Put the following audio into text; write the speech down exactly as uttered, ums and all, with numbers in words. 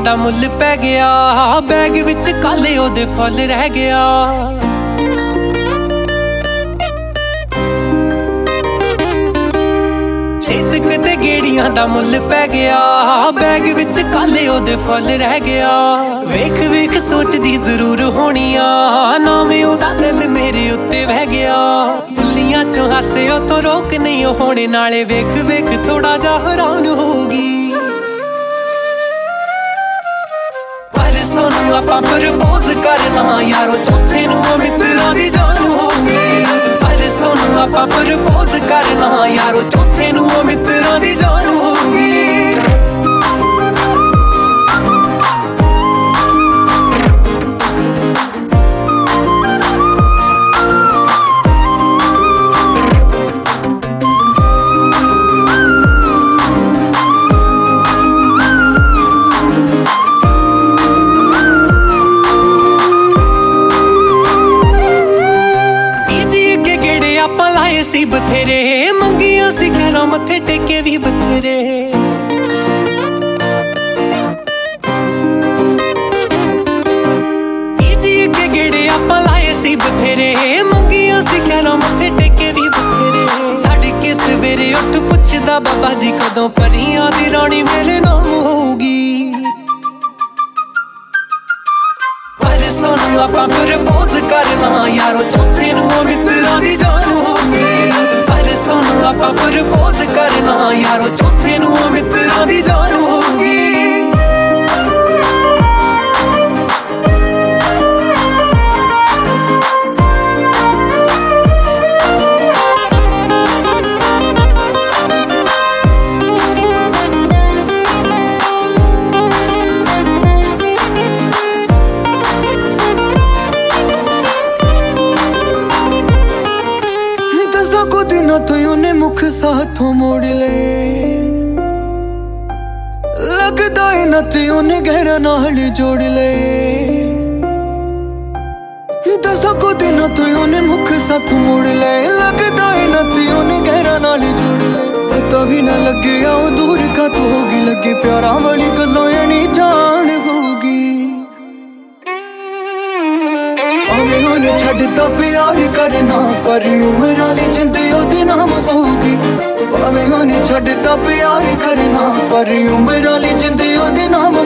दा मुल पै गया, बैग विच काले ओदे फुल रह गया। चेतक ते गेड़ियां दा मुल पै गया, बैग विच काले ओदे फुल रह गया। वेख वेख सोचदी जरूर होनी आ, नाम ओदा दिल मेरे उत्ते बह गया। बुल्लियां चों हासे ओ तो रोक नहीं होने नाले, वेख वेख थोड़ा जा हैरान होगी। सोनू आपां प्रपोज करना यारो, चौथे नूं मित्रां दी जान होगी। पर सोनू आपां प्रपोज करना यारो, चौथे नूं मित्रां दी जान होगी। सी बथेरे मंगिया सी खैरा, मथे टेके भी बथेरे। जी अगे गेड़े आपां लाए सी बथेरे, मंगिया सी खैरा, मथे टेके भी बथेरे। तड़के सवेरे उठ पुछदा बाबा जी कदों परियां दी रानी मेरे नाम होगी। पर सोनू आपां प्रपोज करना यारो, चौथे नूं मित्रां दी जान होगी। पर सोनू आपां प्रपोज करना यारो, चौथे नूं मित्रां दी जान होगी। तो उन्हें मुख साथों मोड़ ले, लगदा है न ते उन्हें गहरा नाल जोड़ ले। दसों को दिन तो उन्हें मुख साथों मोड़ ले, लगदा है न ते उन्हें गहरा नाल जोड़ ले। पता भी ना लगे आओ दूर का तो होगी, लगे प्यारा वाली गल्लों यानी जान होगी। भावें उन्हें छड्डदा प्यार करना, पर उम्र वाली जिंद ओदे नाम होगी। भावें उन्हें छड्डदा प्यार करना, पर उम्र वाली जिंद ओदे नाम